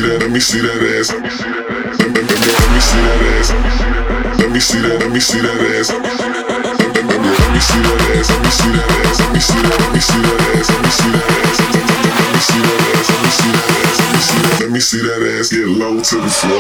that, let me see that ass. Let me see that ass. Let me see that, let me see that ass. Let me see that ass, let me see that ass. Let me see that, let me see that ass. Let me see that ass. Let me see that ass, let me see that ass. Let me see that, let me see that ass get low to the floor.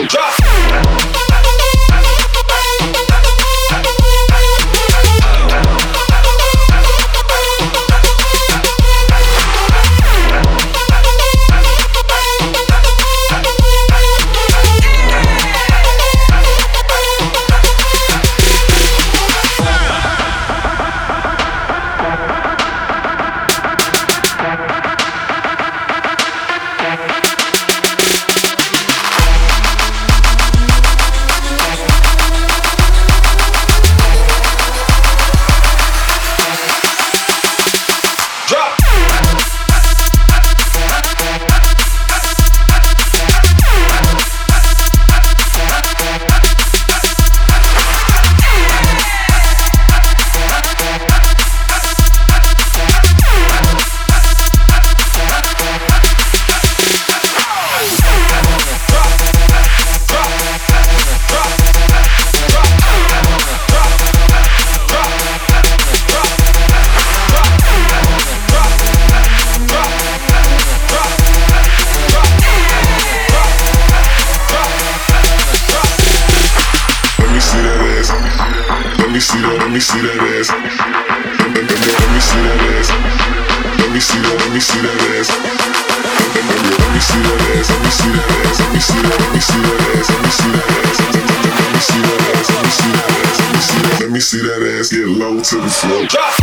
Let me see that, let me see that ass. Let me see that ass. Let me see that, let me see that ass. Let me see that ass, let me see that ass. Let me see that, let me see that ass. Let me see that ass. Let me see that ass, let me see that ass. Let me see that, let me see that ass get low to the floor.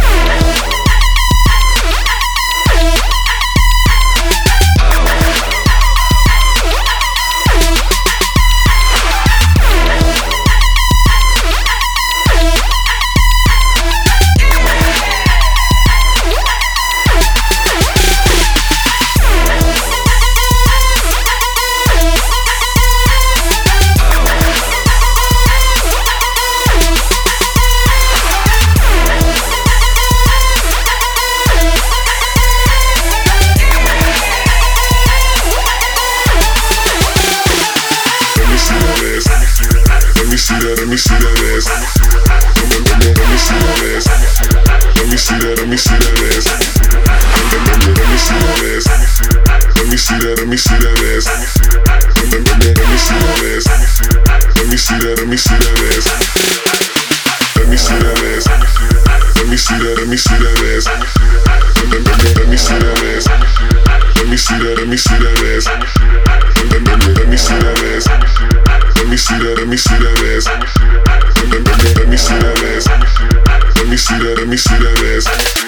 Let me see that, let me see that ass. Let me see that ass. Let me see that, let me see that ass. Let me see that ass. Let me see that, let me see that ass. Let me see that ass. Let me see that, let me see that ass. Let me see that ass. Let me see that, let me see that ass. Let me see that ass. Let me see that, let me see that ass. Let me see that ass. Let me see that, let me see that ass. Let me see that ass. Let me see that, let me see that ass.